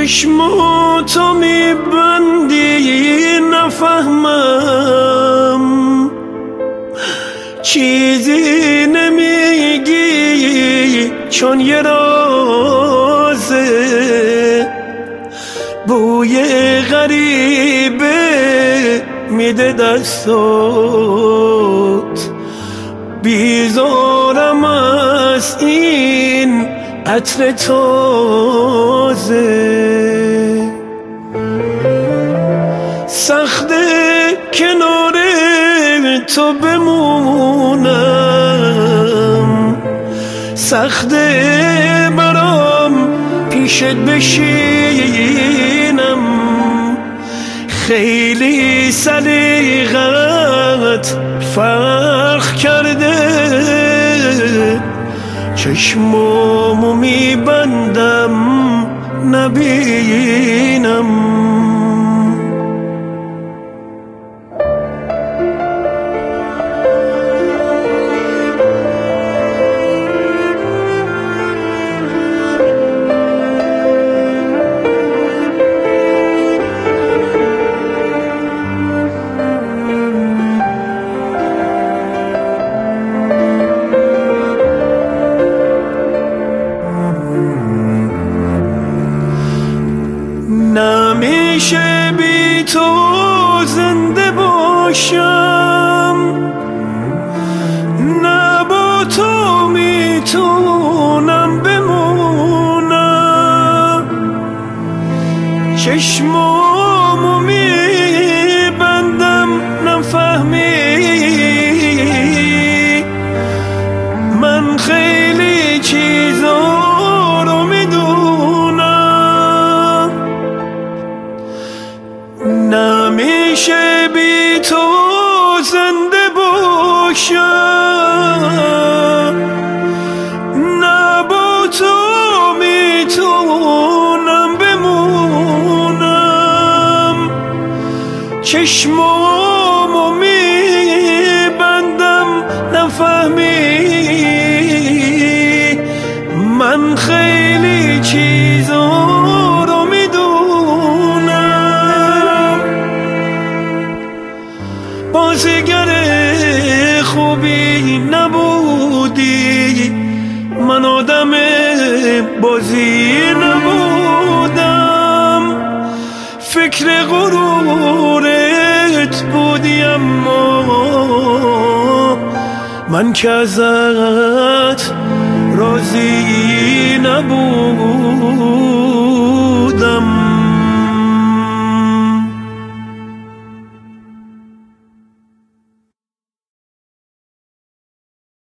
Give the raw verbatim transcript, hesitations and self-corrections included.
چشماتو میبندی نفهمم، چیزی نمیگی چون یه رازه، بوی غریبه میده دستات، بیزارم از این عطر تازه. سخته کنار تو بمونم، سخته برام پیشت بشینم، خیلی سلیقت فرق کرده، چشمامو میبندم نبینم. نمیشه بی تو زنده باشم، نه با تو میتونم بمونم، چشمامو میبندم نفهمی، من خیلی چیزا رو میدونم. نمیشه بی تو زنده باشم، نه با تو میتونم بمونم، چشمامو میبندم نفهمی، من خیلی چیزا رو میدونم. بازیگر خوبی نبودی، من آدم بازی نبودم، فکر غرورت بودی، اما من که ازت راضی نبودم.